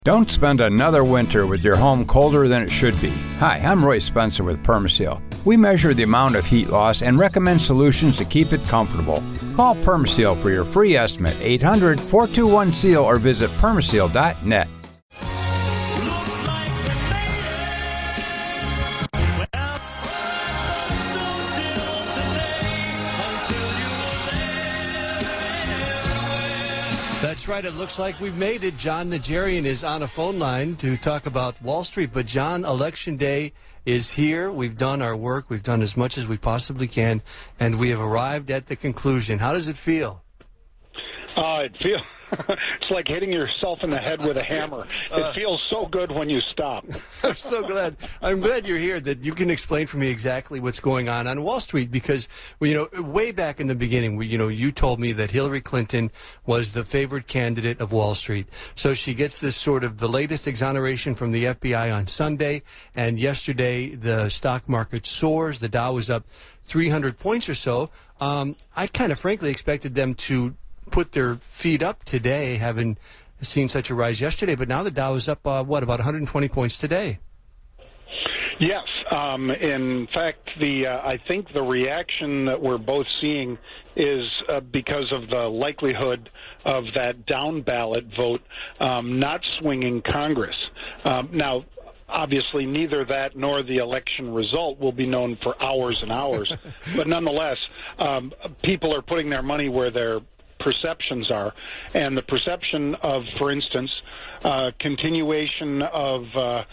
Don't spend another winter with your home colder than it should be. Hi, I'm Roy Spencer with Permaseal. We measure the amount of heat loss and recommend solutions to keep it comfortable. Call Permaseal for your free estimate, 800-421-SEAL, or visit permaseal.net. That's right. It looks like we've made it. John Najarian is on a phone line to talk about Wall Street. But, John, Election Day is here. We've done our work. We've done as much as we possibly can, and we have arrived at the conclusion. How does it feel? It feels it's like hitting yourself in the head with a hammer. It feels so good when you stop. I'm so glad. I'm glad you're here, that you can explain for me exactly what's going on Wall Street, because, way back in the beginning, you told me that Hillary Clinton was the favored candidate of Wall Street. So she gets this sort of the latest exoneration from the FBI on Sunday, and yesterday the stock market soars. The Dow was up 300 points or so. I kind of frankly expected them to put their feet up today, having seen such a rise yesterday, but now the Dow is up, about 120 points today. Yes. In fact, I think the reaction that we're both seeing is because of the likelihood of that down ballot vote not swinging Congress. Now, obviously, neither that nor the election result will be known for hours and hours, but nonetheless, people are putting their money where their perceptions are, and the perception of, for instance, continuation of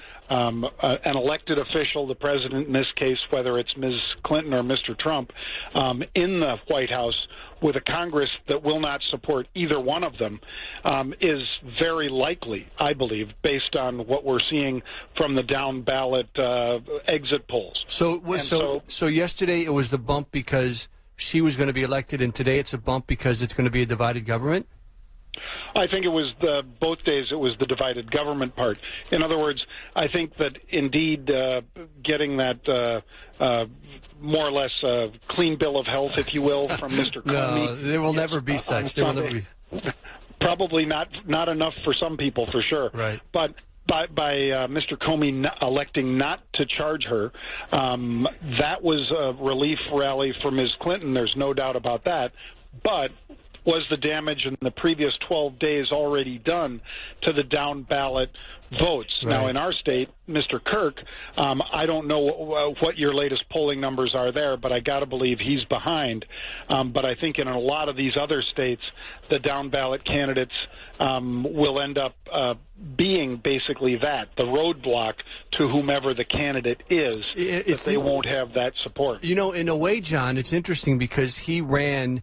an elected official, the president in this case, whether it's Ms. Clinton or Mr. Trump, in the White House with a Congress that will not support either one of them, is very likely, I believe, based on what we're seeing from the down ballot exit polls. So yesterday it was the bump because she was going to be elected, and today it's a bump because it's going to be a divided government? I think it was both days it was the divided government part. In other words, I think that indeed getting that more or less clean bill of health, if you will, from Mr. Comey. No, there will never be such. There will never be. Probably not enough for some people, for sure. Right. But by Mr. Comey electing not to charge her, that was a relief rally for Ms. Clinton. There's no doubt about that. But was the damage in the previous 12 days already done to the down ballot votes? Right. Now, in our state, Mr. Kirk, I don't know what your latest polling numbers are there, but I got to believe he's behind. But I think in a lot of these other states, the down ballot candidates will end up being basically that, the roadblock to whomever the candidate is, that they won't have that support. In a way, John, it's interesting because he ran.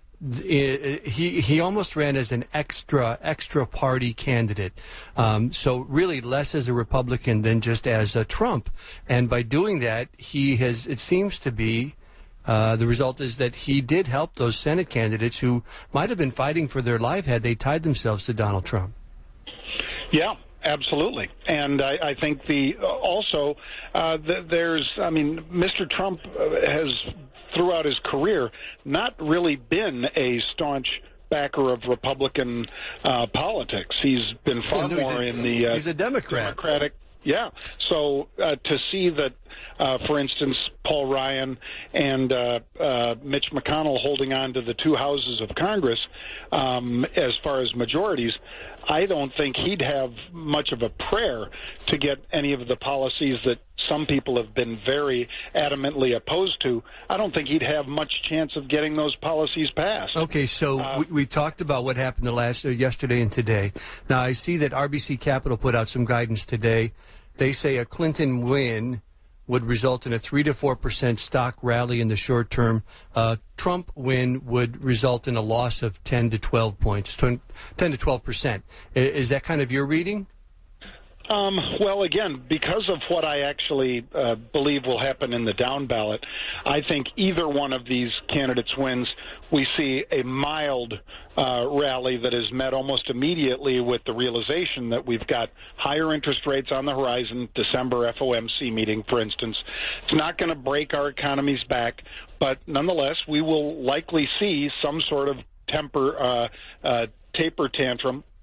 He almost ran as an extra party candidate, so really less as a Republican than just as a Trump. And by doing that, it seems to be the result is that he did help those Senate candidates who might have been fighting for their life had they tied themselves to Donald Trump. Yeah. Absolutely. And I think Mr. Trump has, throughout his career, not really been a staunch backer of Republican politics. He's been far more in the he's a Democrat. Democratic. Yeah. So to see that, for instance, Paul Ryan and Mitch McConnell holding on to the two houses of Congress as far as majorities, I don't think he'd have much of a prayer to get any of the policies that some people have been very adamantly opposed to. I don't think he'd have much chance of getting those policies passed. Okay, so we talked about what happened yesterday and today. Now, I see that RBC Capital put out some guidance today. They say a Clinton win would result in a 3 to 4% stock rally in the short term. Trump win would result in a loss of 10 to 12 points, 10 to 12%. Is that kind of your reading? Well, again, because of what I actually believe will happen in the down ballot, I think either one of these candidates wins. We see a mild rally that is met almost immediately with the realization that we've got higher interest rates on the horizon, December FOMC meeting, for instance. It's not going to break our economies back, but nonetheless, we will likely see some sort of taper tantrum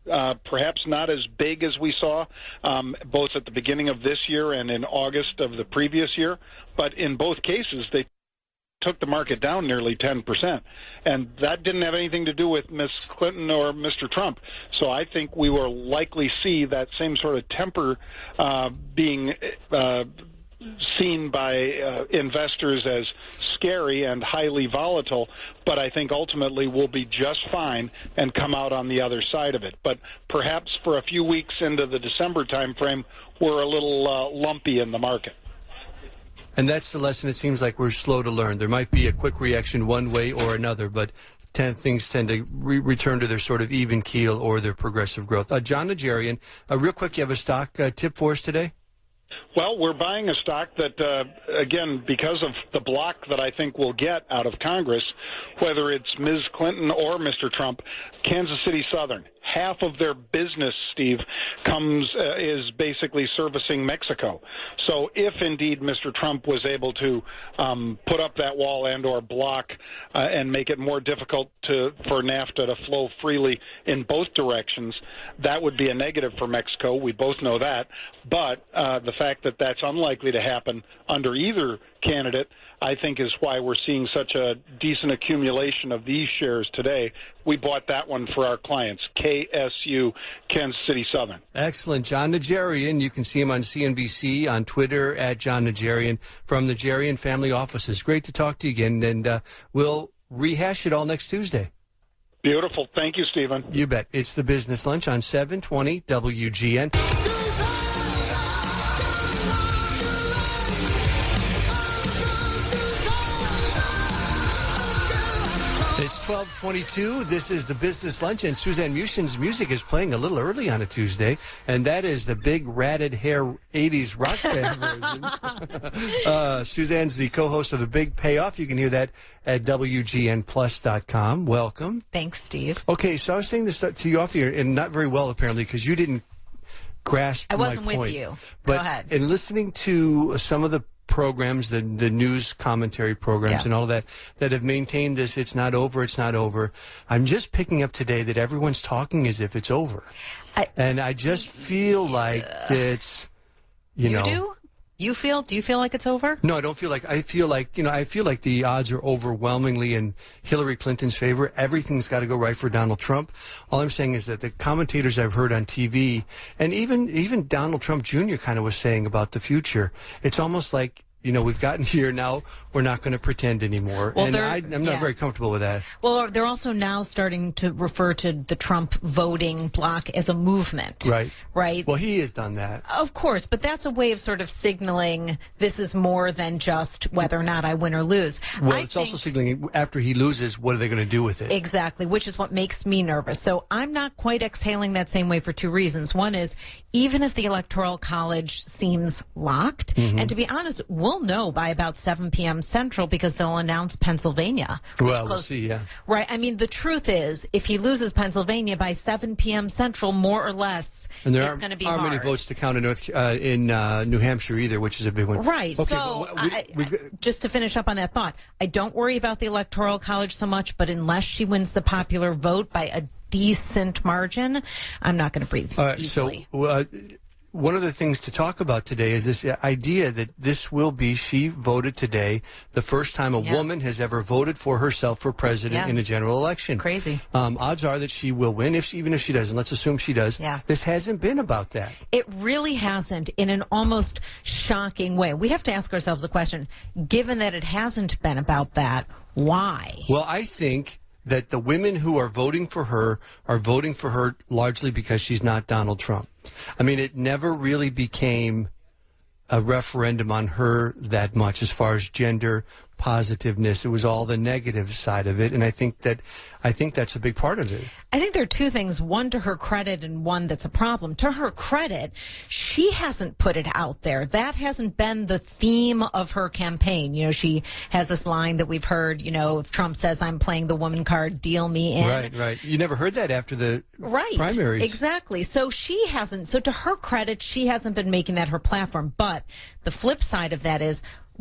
perhaps not as big as we saw both at the beginning of this year and in August of the previous year. But in both cases, they took the market down nearly 10%. And that didn't have anything to do with Ms. Clinton or Mr. Trump. So I think we will likely see that same sort of temper being seen by investors as scary and highly volatile, but I think ultimately we'll be just fine and come out on the other side of it. But perhaps for a few weeks into the December timeframe, we're a little lumpy in the market. And that's the lesson it seems like we're slow to learn. There might be a quick reaction one way or another, but things tend to return to their sort of even keel or their progressive growth. John Najarian, real quick, you have a stock tip for us today? Well, we're buying a stock that, again, because of the block that I think we'll get out of Congress, whether it's Ms. Clinton or Mr. Trump, Kansas City Southern. Half of their business, Steve, is basically servicing Mexico. So if indeed Mr. Trump was able to put up that wall and or block and make it more difficult for NAFTA to flow freely in both directions, that would be a negative for Mexico. We both know that. But the fact that that's unlikely to happen under either candidate, I think, is why we're seeing such a decent accumulation of these shares today. We bought that one for our clients, KSU, Kansas City Southern. Excellent. John Najarian, you can see him on CNBC, on Twitter, at John Najarian, from the Najarian family offices. Great to talk to you again, and we'll rehash it all next Tuesday. Beautiful. Thank you, Stephen. You bet. It's the Business Lunch on 720 WGN. It's 12:22. This is the Business Lunch, and Suzanne Mushin's music is playing a little early on a Tuesday, and that is the big ratted hair 80s rock band version. Suzanne's the co-host of The Big Payoff. You can hear that at WGNplus.com. Welcome. Thanks, Steve. Okay, so I was saying this to you off here, and not very well apparently, because you didn't grasp my point. I wasn't with you. But go ahead. In listening to some of the programs, the news commentary programs and all that have maintained this, it's not over. I'm just picking up today that everyone's talking as if it's over. And I just feel like it's, you know. Do? Do you feel like it's over? No, I don't feel like, I feel like the odds are overwhelmingly in Hillary Clinton's favor. Everything's got to go right for Donald Trump. All I'm saying is that the commentators I've heard on TV, and even Donald Trump Jr. kind of was saying about the future, it's almost like, we've gotten here now. We're not going to pretend anymore. Well, and I'm not very comfortable with that. Well, they're also now starting to refer to the Trump voting bloc as a movement. Right. Well, he has done that. Of course, but that's a way of sort of signaling this is more than just whether or not I win or lose. Well, it's also signaling after he loses, what are they going to do with it? Exactly, which is what makes me nervous. So I'm not quite exhaling that same way for two reasons. One is, even if the Electoral College seems locked, and to be honest, we'll know by about 7 p.m. Central because they'll announce Pennsylvania. Well, we'll see, yeah. Right. I mean, the truth is, if he loses Pennsylvania by 7 p.m. Central, more or less, it's going to be hard. There aren't many votes to count in New Hampshire either, which is a big one. Right. Okay, so just to finish up on that thought, I don't worry about the Electoral College so much, but unless she wins the popular vote by a decent margin, I'm not going to breathe easily. So, one of the things to talk about today is this idea that she voted today, the first time a woman has ever voted for herself for president in a general election. Crazy. Odds are that she will win, even if she doesn't. Let's assume she does. Yeah. This hasn't been about that. It really hasn't, in an almost shocking way. We have to ask ourselves a question. Given that it hasn't been about that, why? Well, I think that the women who are voting for her are voting for her largely because she's not Donald Trump. I mean, it never really became a referendum on her that much as far as gender positiveness. It was all the negative side of it, and I think that's a big part of it. I think there are two things, one to her credit and one that's a problem. To her credit, she hasn't put it out there. That hasn't been the theme of her campaign. She has this line that we've heard, if Trump says I'm playing the woman card, deal me in. Right. You never heard that after the primaries. Exactly. So to her credit, she hasn't been making that her platform. But the flip side of that is,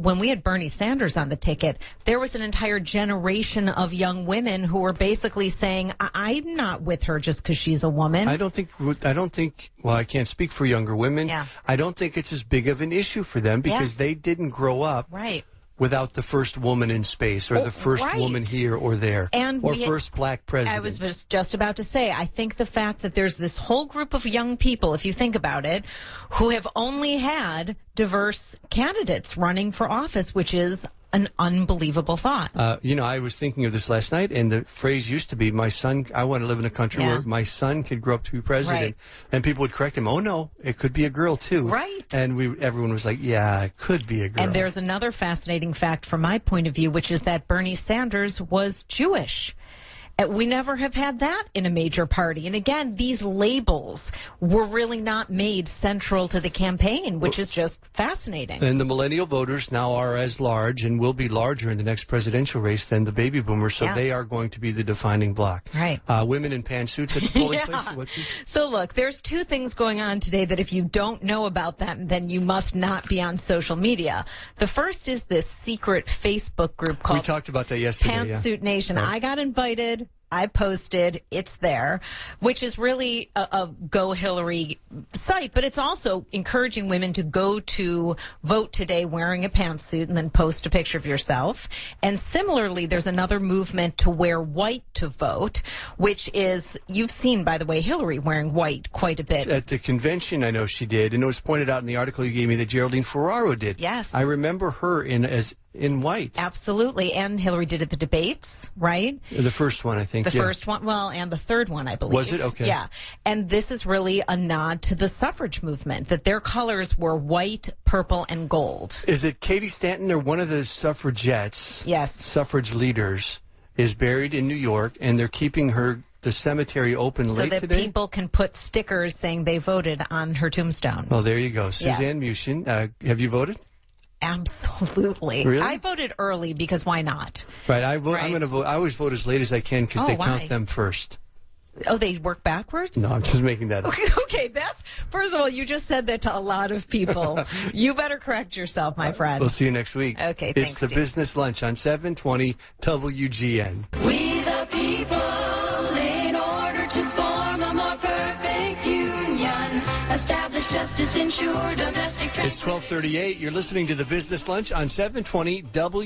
when we had Bernie Sanders on the ticket, there was an entire generation of young women who were basically saying, I'm not with her just because she's a woman. I don't think, well, I can't speak for younger women. Yeah. I don't think it's as big of an issue for them because they didn't grow up without the first woman in space or the first woman here or there or first black president. I was just about to say, I think the fact that there's this whole group of young people, if you think about it, who have only had diverse candidates running for office, which is an unbelievable thought. I was thinking of this last night, and the phrase used to be, I want to live in a country where my son could grow up to be president. Right. And people would correct him, oh, no, it could be a girl, too. Right. And everyone was like, yeah, it could be a girl. And there's another fascinating fact from my point of view, which is that Bernie Sanders was Jewish. We never have had that in a major party. And again, these labels were really not made central to the campaign, which is just fascinating. And the millennial voters now are as large and will be larger in the next presidential race than the baby boomers, so they are going to be the defining block. Right. Women in pantsuits at the polling place. So look, there's two things going on today that if you don't know about them, then you must not be on social media. The first is this secret Facebook group called We talked about that yesterday. Pantsuit Nation. Right. I got invited. I posted, it's there, which is really a Go Hillary site, but it's also encouraging women to go to vote today wearing a pantsuit and then post a picture of yourself. And similarly, there's another movement to wear white to vote, which is, you've seen, by the way, Hillary wearing white quite a bit. At the convention, I know she did, and it was pointed out in the article you gave me that Geraldine Ferraro did. Yes. I remember her in white. Absolutely. And Hillary did at the debates, right? The first one, I think. The first one, and the third one, I believe. Was it? Okay. Yeah. And this is really a nod to the suffrage movement, that their colors were white, purple, and gold. Is it Katie Stanton or one of the suffragettes? Yes. Suffrage leaders is buried in New York, and they're keeping the cemetery open late today? So that people can put stickers saying they voted on her tombstone. Well, there you go. Suzanne Mushin, have you voted? Absolutely. Really? I voted early because why not? Right. I'm going to vote. I always vote as late as I can because they count them first. Oh, they work backwards? No, I'm just making that up. Okay, first of all, you just said that to a lot of people. You better correct yourself, my friend. We'll see you next week. Okay, thanks, Steve. It's the Business Lunch on 720 WGN. We the people, in order to form a more perfect union, establish justice, ensure domestic It's 12:38. You're listening to the Business Lunch on 720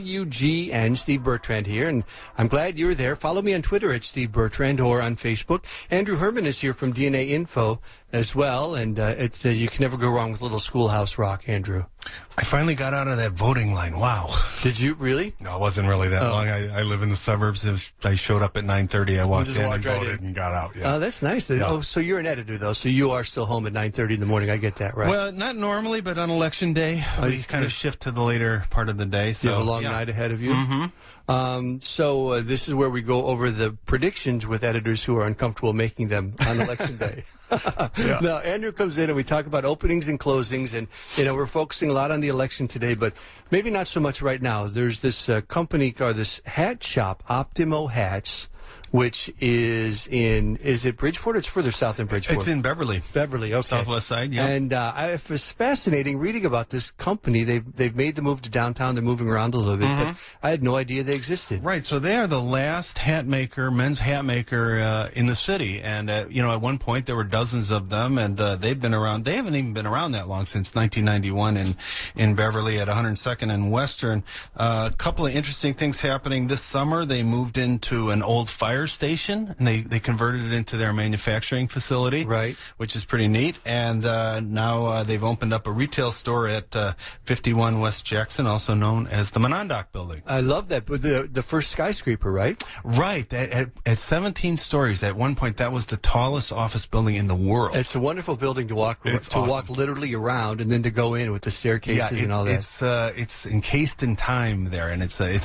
WGN. Steve Bertrand here, and I'm glad you're there. Follow me on Twitter at Steve Bertrand or on Facebook. Andrew Herman is here from DNA Info as well, and you can never go wrong with a little Schoolhouse Rock, Andrew. I finally got out of that voting line. Wow. Did you really? No, it wasn't really that long. I live in the suburbs. I showed up at 9:30. I walked in and voted and got out. Yeah. Oh, that's nice. Yeah. Oh, so you're an editor, though, so you are still home at 9:30 in the morning. I get that, right? Well, not normally, but on election day, we kind of shift to the later part of the day. So, you have a long night ahead of you? Mm-hmm. So this is where we go over the predictions with editors who are uncomfortable making them on election day. Now, Andrew comes in and we talk about openings and closings, and we're focusing a lot on the election today, but maybe not so much right now. There's this company or this hat shop, Optimo Hats, which is it Bridgeport? It's further south than Bridgeport. It's in Beverly. Beverly, okay. Southwest side, yeah. And it was fascinating reading about this company. They've made the move to downtown. They're moving around a little bit, but I had no idea they existed. Right, so they are the last men's hat maker in the city. And, at one point there were dozens of them, and they've been around. They haven't even been around that long, since 1991 in Beverly at 102nd and Western. A couple of interesting things happening this summer. They moved into an old fire station, and they converted it into their manufacturing facility, right? Which is pretty neat. And now they've opened up a retail store at 51 West Jackson, also known as the Monadnock Building. I love that. But the first skyscraper, right? Right. At 17 stories, at one point, that was the tallest office building in the world. It's a wonderful building to walk walk literally around, and then to go in with the staircases and all that. It's encased in time there, and it's a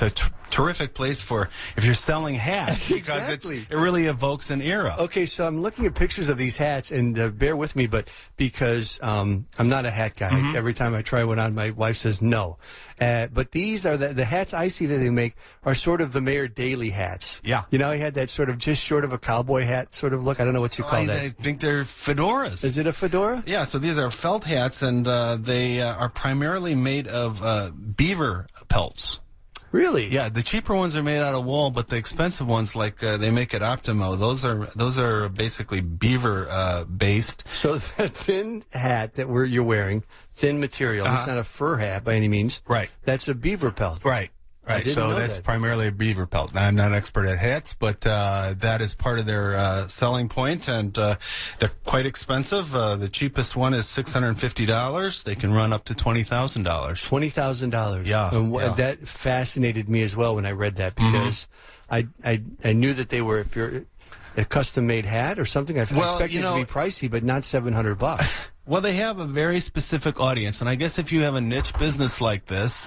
terrific place for if you're selling hats because Exactly. it really evokes an era. Okay, so I'm looking at pictures of these hats, and bear with me, but because I'm not a hat guy. Mm-hmm. Every time I try one on, my wife says no. But these are the hats I see that they make are sort of the Mayor Daley hats. Yeah. You know, he had that sort of just short of a cowboy hat sort of look. I don't know what you call that. I think they're fedoras. Is it a fedora? Yeah, so these are felt hats, and they are primarily made of beaver pelts. Really? Yeah, the cheaper ones are made out of wool, but the expensive ones, like they make at Optimo, those are basically beaver based. So that thin hat that you're wearing, thin material, it's not a fur hat by any means. Right. That's a beaver pelt. Right. I Right, didn't so know that's that. primarily a beaver pelt. Now, I'm not an expert at hats, but that is part of their selling point, and they're quite expensive. The cheapest one is $650. They can run up to $20,000. $20,000. Yeah, And yeah. that fascinated me as well when I read that because I knew that they were, if you're a custom made hat or something, I expected it to be pricey, but not $700. Well, they have a very specific audience, and I guess if you have a niche business like this,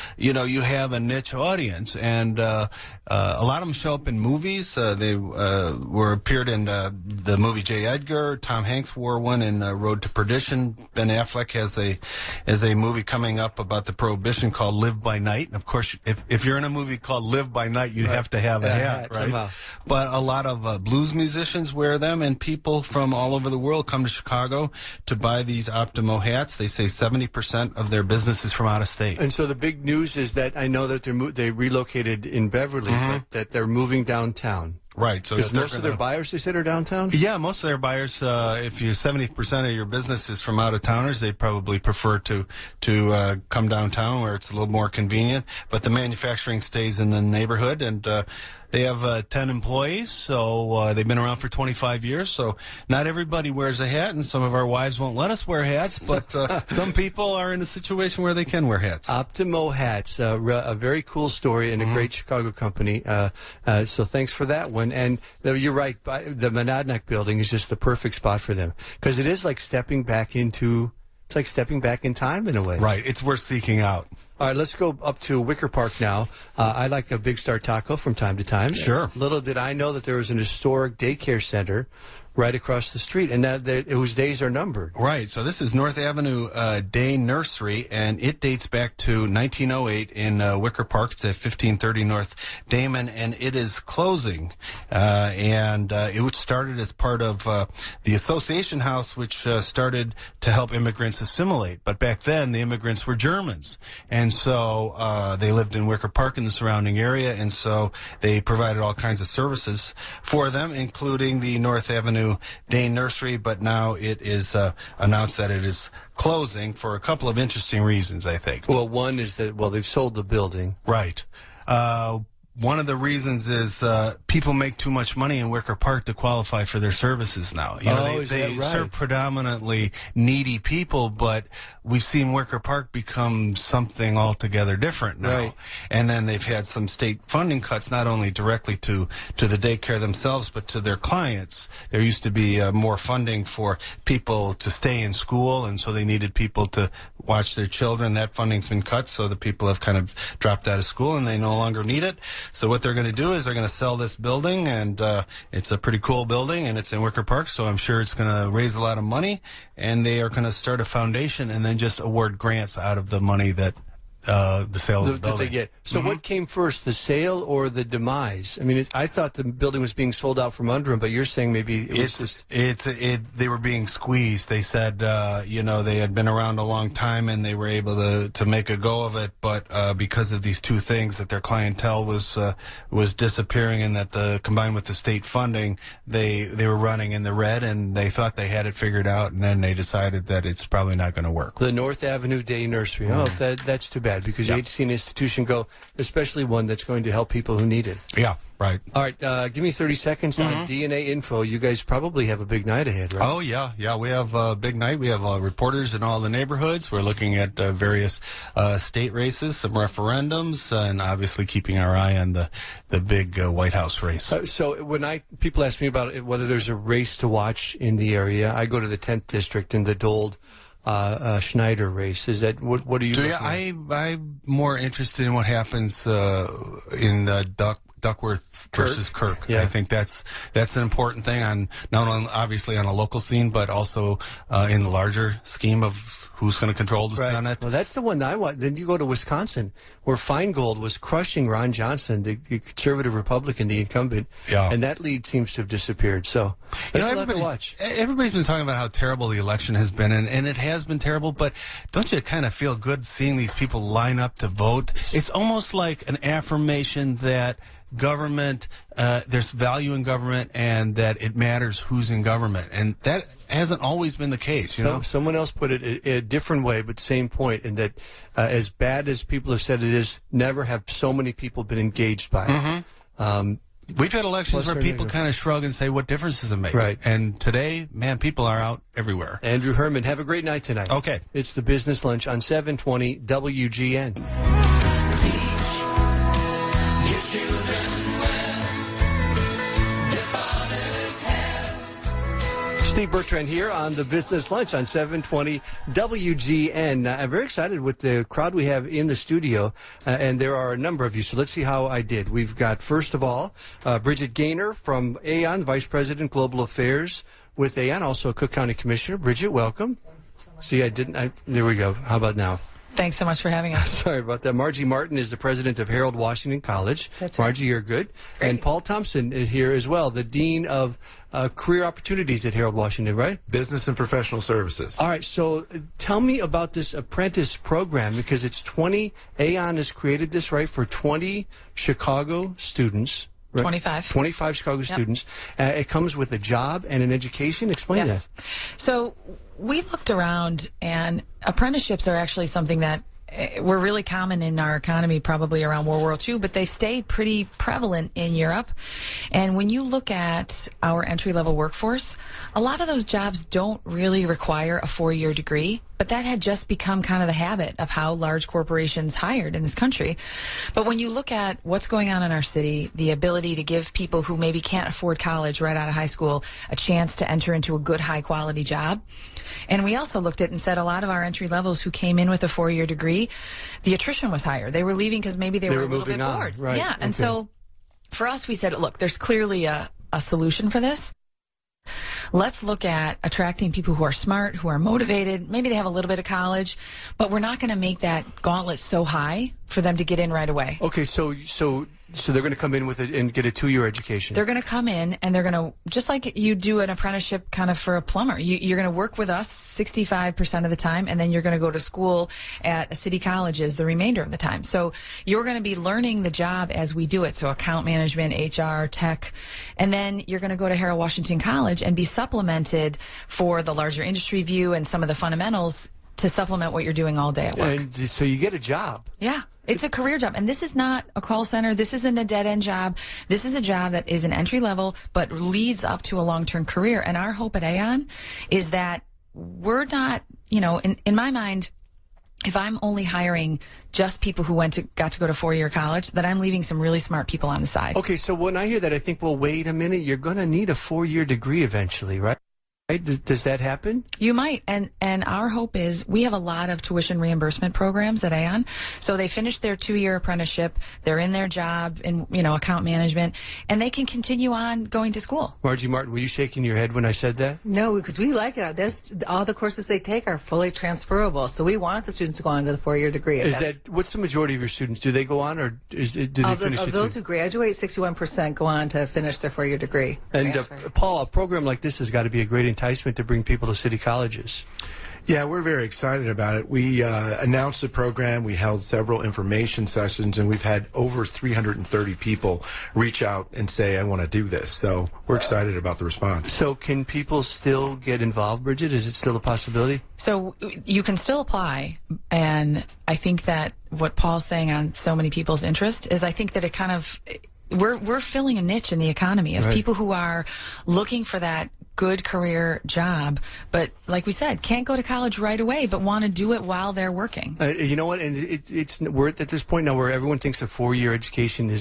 you have a niche audience, and a lot of them show up in movies. They appeared in the movie J. Edgar. Tom Hanks wore one in Road to Perdition. Ben Affleck has a movie coming up about the Prohibition called Live by Night. And of course, if you're in a movie called Live by Night, you'd have to have a hat, right? somehow. But a lot of blues musicians wear them, and people from all over the world come to Chicago to buy these Optimo hats. They say 70% of their business is from out of state. And so the big news is that I know that they relocated in Beverly, but that they're moving downtown. Right. So Because they're most of their buyers, they said, are downtown? Yeah, most of their buyers, if 70% of your business is from out of towners, they probably prefer to come downtown where it's a little more convenient. But the manufacturing stays in the neighborhood, and they have 10 employees, so they've been around for 25 years. So not everybody wears a hat, and some of our wives won't let us wear hats, but some people are in a situation where they can wear hats. Optimo Hats, a very cool story and a great Chicago company. So thanks for that one. And you're right, the Monadnock building is just the perfect spot for them because it is like stepping back in time in a way. Right. It's worth seeking out. All right, let's go up to Wicker Park now. I like a Big Star Taco from time to time. Sure. Little did I know that there was an historic daycare center right across the street, and that whose days are numbered. Right. So this is North Avenue Day Nursery, and it dates back to 1908 in Wicker Park. It's at 1530 North Damon, and it is closing. It started as part of the Association House, which started to help immigrants assimilate. But back then, the immigrants were Germans, and so they lived in Wicker Park in the surrounding area, and so they provided all kinds of services for them, including the North Avenue Day Nursery, but now it is announced that it is closing for a couple of interesting reasons, I think. Well, one is that, they've sold the building. Right. One of the reasons is people make too much money in Wicker Park to qualify for their services now. They serve predominantly needy people, but we've seen Wicker Park become something altogether different now. Right. And then they've had some state funding cuts, not only directly to the daycare themselves, but to their clients. There used to be more funding for people to stay in school, and so they needed people to watch their children. That funding's been cut, so the people have kind of dropped out of school, and they no longer need it. So what they're going to do is they're going to sell this building, and it's a pretty cool building, and it's in Wicker Park, so I'm sure it's going to raise a lot of money, and they are going to start a foundation and then just award grants out of the money that the sale of the building. That they get. So what came first, the sale or the demise? I mean, I thought the building was being sold out from under them, but you're saying maybe it was just... They were being squeezed. They said, they had been around a long time and they were able to make a go of it, but because of these two things, that their clientele was disappearing, and that combined with the state funding, they were running in the red, and they thought they had it figured out, and then they decided that it's probably not going to work. The North Avenue Day Nursery. Oh, that's too bad, because you hate to see an institution go, especially one that's going to help people who need it. Yeah, right. All right, give me 30 seconds on DNA Info. You guys probably have a big night ahead, right? Oh, yeah. We have a big night. We have reporters in all the neighborhoods. We're looking at various state races, some referendums, and obviously keeping our eye on the big White House race. So when people ask me about whether there's a race to watch in the area, I go to the 10th district in the Dole Schneider race. Is that what are you? So yeah, I'm more interested in what happens in Duckworth versus Kirk. Yeah. I think that's an important thing on not only obviously on a local scene, but also in the larger scheme of who's going to control the Senate. Well, that's the one that I want. Then you go to Wisconsin, where Feingold was crushing Ron Johnson, the conservative Republican, the incumbent, and that lead seems to have disappeared. So that's a lot to watch. Everybody's been talking about how terrible the election has been, and it has been terrible, but don't you kind of feel good seeing these people line up to vote? It's almost like an affirmation that government, there's value in government, and that it matters who's in government, and that hasn't always been the case. You know, someone else put it a different way, but same point, in that as bad as people have said it is, never have so many people been engaged by it. We've had elections where people kind of shrug and say, what difference does it make? Right. And today, man, people are out everywhere. Andrew Herman, have a great night tonight. Okay. It's the Business Lunch on 720 WGN. Steve Bertrand here on the Business Lunch on 720 WGN. I'm very excited with the crowd we have in the studio, and there are a number of you, so let's see how I did. We've got, first of all, Bridget Gaynor from Aon, Vice President, Global Affairs with Aon, also a Cook County Commissioner. Bridget, welcome. See, there we go. How about now? Thanks so much for having us. Sorry about that. Margie Martin is the president of Harold Washington College. That's right. Margie, you're good. Great. And Paul Thompson is here as well, the dean of career opportunities at Harold Washington, right? Business and professional services. All right, so tell me about this apprentice program, because it's 20, Aon has created this, right, for 20 Chicago students. Right? 25 Chicago students. It comes with a job and an education. Explain that. So we looked around, and apprenticeships are actually something that were really common in our economy probably around World War II, but they stayed pretty prevalent in Europe. And when you look at our entry-level workforce, a lot of those jobs don't really require a 4-year degree, but that had just become kind of the habit of how large corporations hired in this country. But when you look at what's going on in our city, the ability to give people who maybe can't afford college right out of high school a chance to enter into a good, high-quality job. And we also looked at and said a lot of our entry levels who came in with a 4-year degree, the attrition was higher. They were leaving because maybe they were a little bit bored. Right. Yeah, and so for us, we said, look, there's clearly a solution for this. Let's look at attracting people who are smart, who are motivated. Maybe they have a little bit of college, but we're not going to make that gauntlet so high for them to get in right away. Okay, so they're going to come in with it and get a 2-year education. They're going to come in and they're going to, just like you do an apprenticeship kind of for a plumber, you're going to work with us 65% of the time, and then you're going to go to school at city colleges the remainder of the time. So you're going to be learning the job as we do it, so account management, HR, tech, and then you're going to go to Harold Washington College and be supplemented for the larger industry view and some of the fundamentals to supplement what you're doing all day at work. And so you get a job. Yeah. It's a career job. And this is not a call center. This isn't a dead-end job. This is a job that is an entry level but leads up to a long-term career. And our hope at Aon is that we're not, in my mind, if I'm only hiring just people who got to go to 4-year college, that I'm leaving some really smart people on the side. Okay, so when I hear that, I think, well, wait a minute, you're going to need a 4-year degree eventually, right? Does that happen? You might, and our hope is we have a lot of tuition reimbursement programs at Aon. So they finish their 2-year apprenticeship, they're in their job in account management, and they can continue on going to school. Margie Martin, were you shaking your head when I said that? No, because we like it. All the courses they take are fully transferable, so we want the students to go on to the 4-year degree. What's the majority of your students? Do they go on, or do they finish? Of those who graduate, 61% go on to finish their 4-year degree. And Paul, a program like this has got to be a great enticement to bring people to city colleges. Yeah, we're very excited about it. We announced the program. We held several information sessions, and we've had over 330 people reach out and say, I want to do this. So we're excited about the response. So can people still get involved, Bridget? Is it still a possibility? So you can still apply, and I think that what Paul's saying on so many people's interest is I think that it kind of we're filling a niche in the economy of people who are looking for that good career job, but like we said, can't go to college right away, but want to do it while they're working. You know what? And we're at this point now where everyone thinks a 4-year education is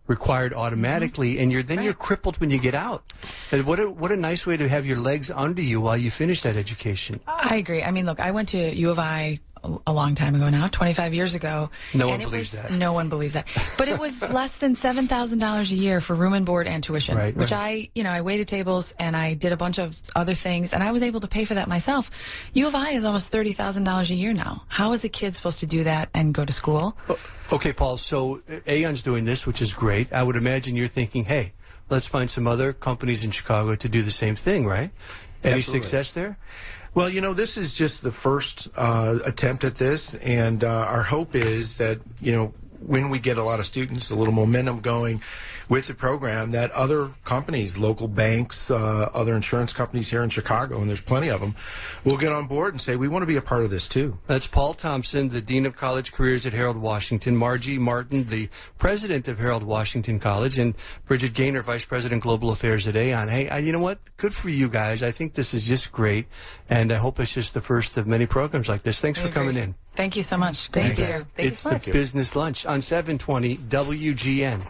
required automatically, and you're crippled when you get out. And what a nice way to have your legs under you while you finish that education. I agree. I mean, look, I went to U of I a long time ago now, 25 years ago. No one believes that. No one believes that. But it was less than $7,000 a year for room and board and tuition, which I waited tables and I did a bunch of other things, and I was able to pay for that myself. U of I is almost $30,000 a year now. How is a kid supposed to do that and go to school? Okay, Paul, so Aon's doing this, which is great. I would imagine you're thinking, hey, let's find some other companies in Chicago to do the same thing, right? Any Absolutely. success there? Well, this is just the first attempt at this, and our hope is that, when we get a lot of students, a little momentum going with the program, that other companies, local banks, other insurance companies here in Chicago, and there's plenty of them, will get on board and say, we want to be a part of this too. That's Paul Thompson, the Dean of College Careers at Harold Washington, Margie Martin, the President of Harold Washington College, and Bridget Gaynor, Vice President Global Affairs at Aon. Hey, you know what? Good for you guys. I think this is just great, and I hope it's just the first of many programs like this. Thanks for coming in. Thank you so much. Thank you. Thank you It's so much. the Business Lunch on 720 WGN.